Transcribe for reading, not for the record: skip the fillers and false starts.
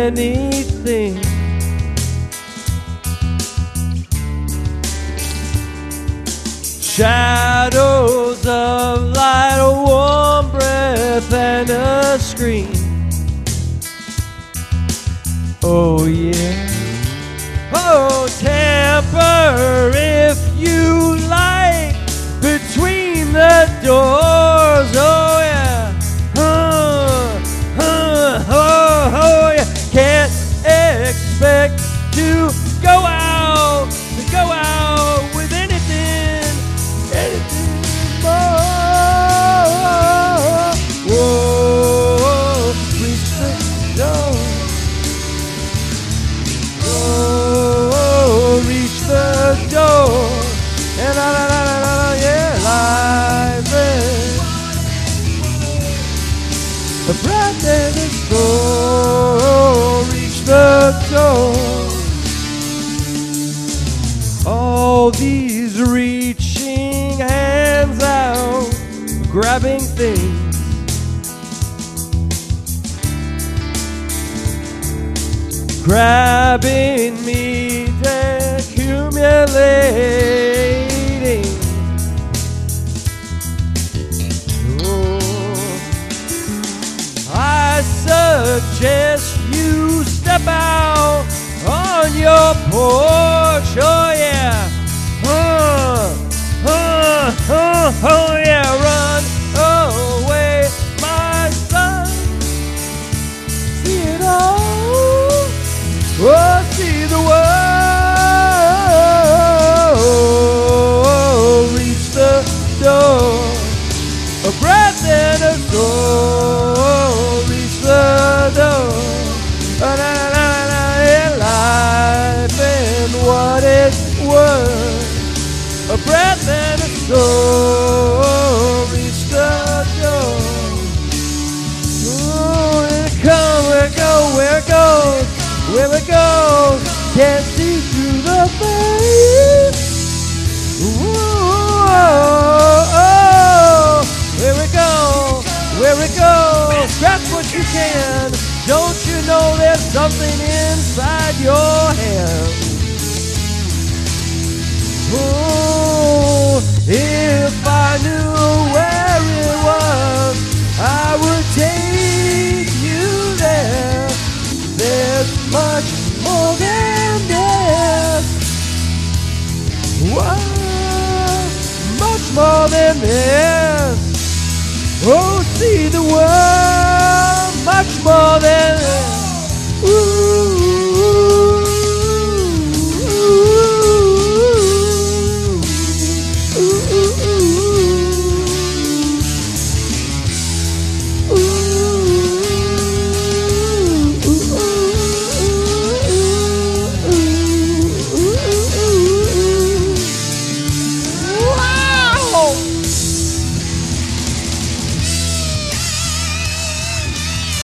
anything. Shadows of light, a warm breath and a scream. Oh yeah. Oh, tamper if you like between the doors. Oh yeah. Oh yeah. Can't expect to go out with anything more. Whoa, reach the door. Oh, reach the door. And yeah, life is a breath in the door. Reach the door. All these reaching hands out, grabbing things. Grabbing me, accumulating. Oh, I suggest you step out on your porch. Oh yeah. Oh yeah, run away, my son. See it all. Oh, see the world. Reach the door. A breath and a soul. Reach the door. Life and what it's worth. A breath and a soul. Reach the door. Oh, here it comes, where it goes, where it goes. Where it goes, can't see through the face. Whoa, where it goes, where it goes. Grasp what you can. Don't you know there's something inside your hand? Oh, if I knew where it was, I would take you there. There's much more than this. Whoa, much more than this. Oh, see the world, much more than this.